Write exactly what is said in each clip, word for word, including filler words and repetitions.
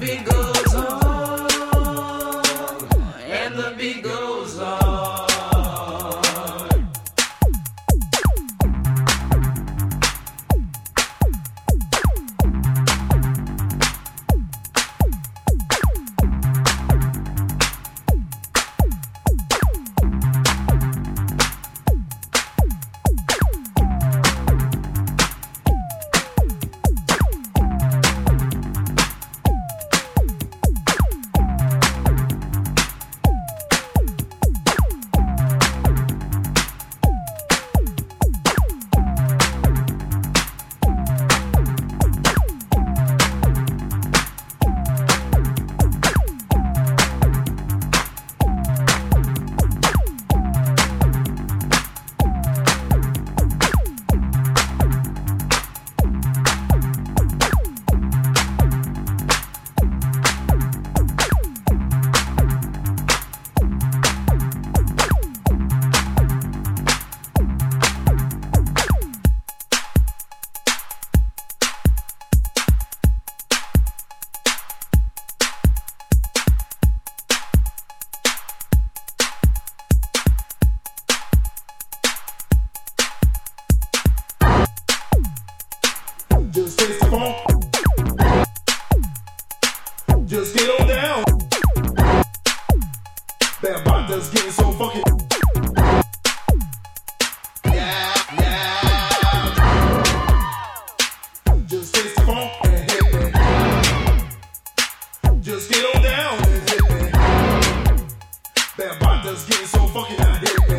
beat goes on, and the beat goes on. Just taste the funk. Just get on down. That body's getting so funky. Yeah, yeah. Just taste the funk and hit me. Just get on down and hit me. That body's getting so funky now, hit me.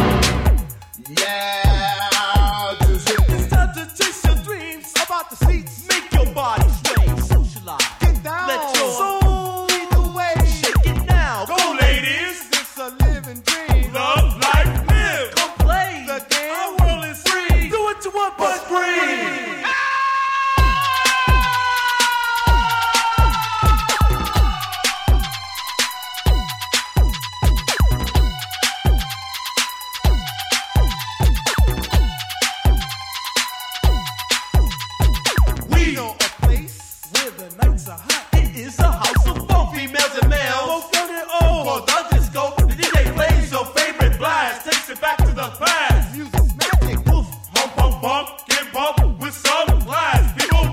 Yeah, just hit me. It's time to chase your dreams about the seats. Make your body sway, socialize. Get down. Let your soul lead the way. Shake it now. Go, ladies. It's a living dream. Love, life, live. Come play the game. Our world is free. Do what you want, but free. It's a house of funk, females and males, both young and old. For the disco, the D J plays your favorite blast, takes it back to the past. Music's magic, woof, hump, hump, bump, get bump with some class, people.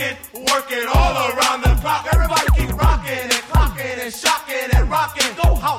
Work it all around the clock. Everybody keep rocking and clocking and shocking and rocking. Go house.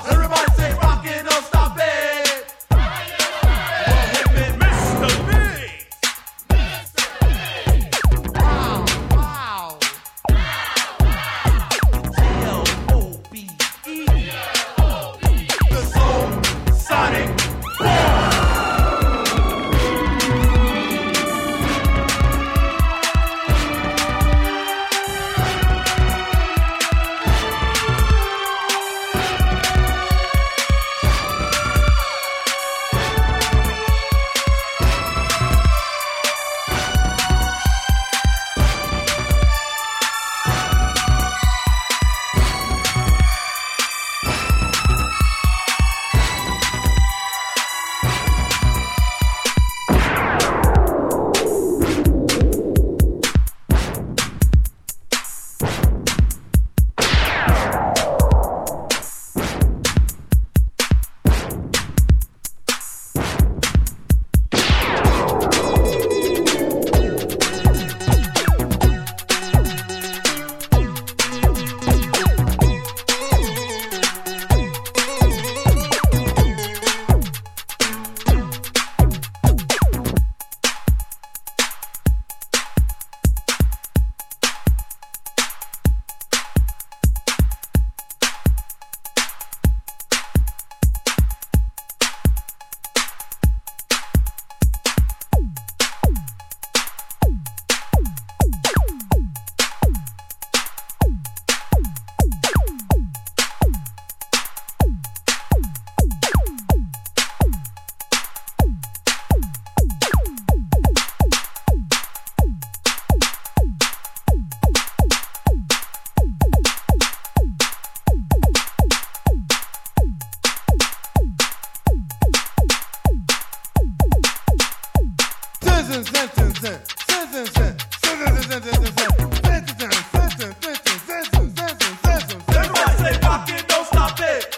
Everybody say rock it, don't stop it.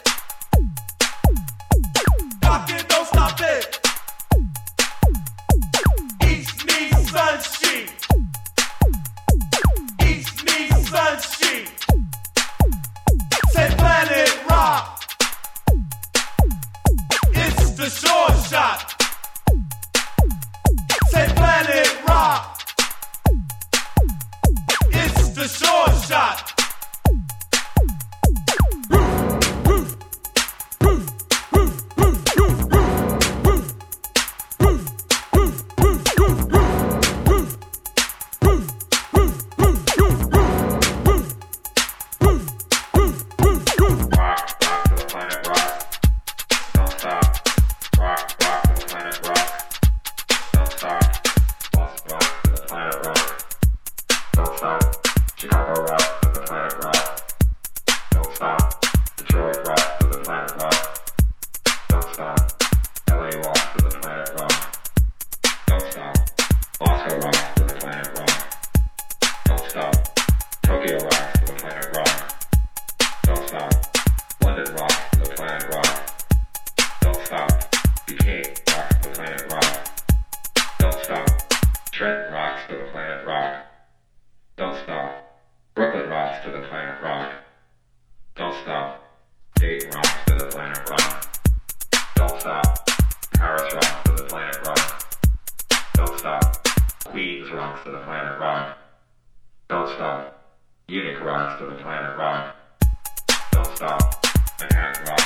Rock it, don't stop it. East means sunshine. East means sunshine. Say Planet Rock. It's the short shot. Say Planet Rock. It's the short shot. Trent rocks to the planet rock. Don't stop. Brooklyn rocks to the planet rock. Don't stop. Dayton rocks to the planet rock. Don't stop. Paris rocks to the planet rock. Don't stop. Queens rocks to the planet rock. Don't stop. Munich rocks to the planet rock. Don't stop. Manhattan rocks